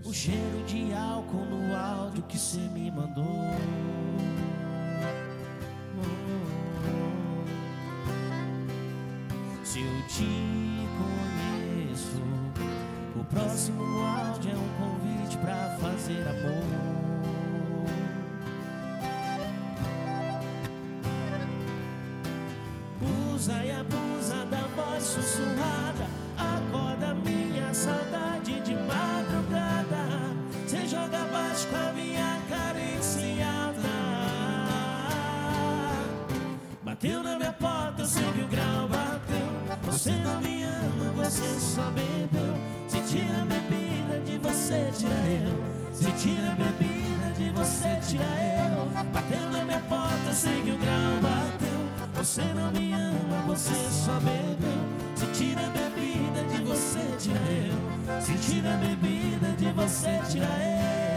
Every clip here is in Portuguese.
o cheiro de álcool no áudio que cê me mandou. Se eu te conheço, o próximo áudio é um convite pra fazer amor. Usa e abusa da voz sussurrada, acorda minha saudade de madrugada. Cê joga baixo com a minha carência alta. Bateu na minha porta, eu sei que o grau bateu. Você não me ama, você só bebeu. Se tira a bebida de você, tira eu. Se tira a bebida de você, tira eu. Bateu na minha porta, eu sei que o grau bateu. Você não me ama, você só bebeu. Se tira a bebida de você, tira eu. Se tira a bebida de você, tira eu.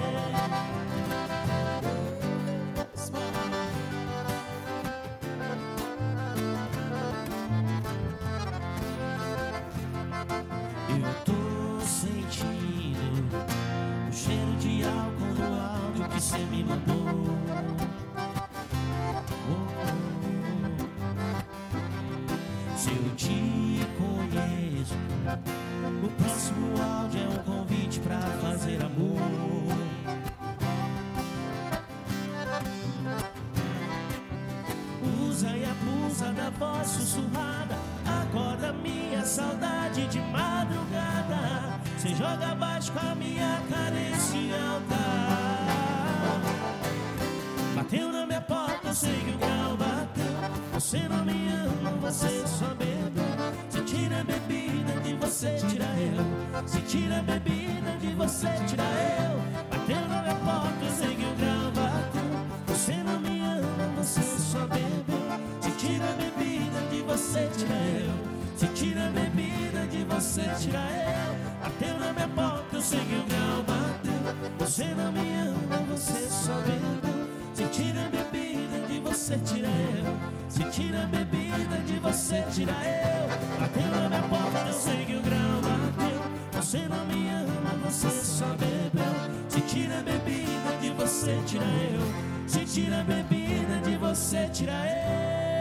Eu tô sentindo o cheiro de álcool no áudio que cê me mandou. Se eu te conheço, o próximo áudio é um convite pra fazer amor. Usa e abusa da voz sussurrada, acorda minha saudade de madrugada. Cê joga baixo com a minha carência alta. Bateu na minha porta, eu sei que o grau bateu. Você não me ama, você só bebeu. Se tira a bebida de você, tira eu. Se tira a bebida de você, tira eu. Bateu na minha porta, eu sei que o grau bateu. Você não me ama, você só bebeu. Se tira a bebida de você, tira eu. Se tira a bebida de você, tira eu. Bateu na minha porta, eu sei que o grau bateu. Você não me ama, você só bebeu. Se tira a bebida de você, tira eu. Se tira a bebida de você, tira eu. Bateu na minha porta, eu sei que o grau bateu. Você não me ama, você só bebeu. Se tira a bebida de você, tira eu. Se tira a bebida de você, tira eu.